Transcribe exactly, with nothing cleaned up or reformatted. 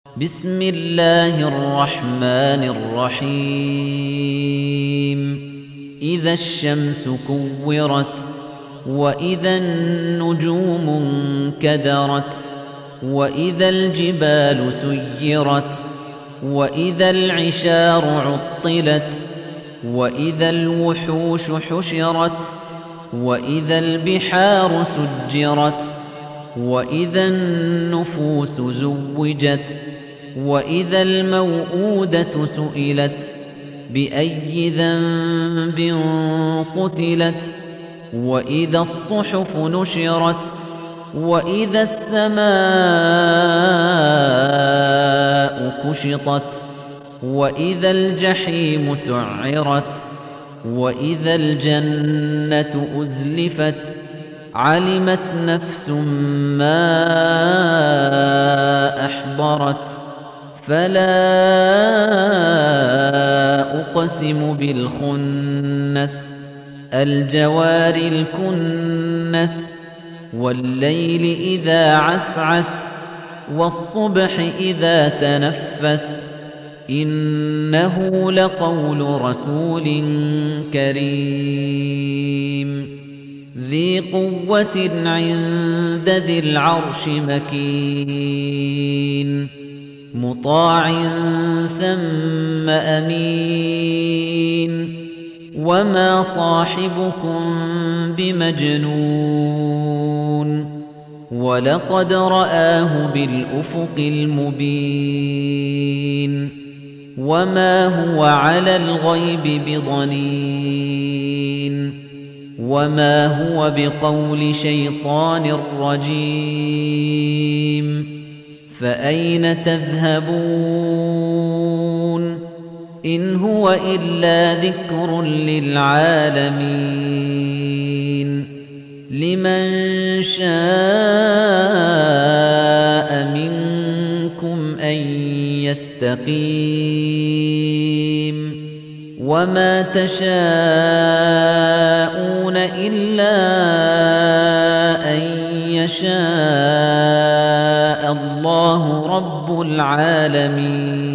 بسم الله الرحمن الرحيم إذا الشمس كورت وإذا النجوم انكدرت وإذا الجبال سيرت وإذا العشار عطلت وإذا الوحوش حشرت وإذا البحار سجرت وإذا النفوس زوجت وإذا الموءودة سئلت بأي ذنب قتلت وإذا الصحف نشرت وإذا السماء كشطت وإذا الجحيم سعرت وإذا الجنة أزلفت علمت نفس ما أحضرت فلا أقسم بالخنس الجوار الكنس والليل إذا عسعس والصبح إذا تنفس إنه لقول رسول كريم ذي قوة عند ذي العرش مكين مطاع ثم أمين وما صاحبكم بمجنون ولقد رآه بالأفق المبين وما هو على الغيب بضنين وما هو بقول شيطان رجيم فأين تذهبون إن هو إلا ذكر للعالمين لمن شاء منكم أن يستقيم وما تشاءون إلا أن يشاء الله رب العالمين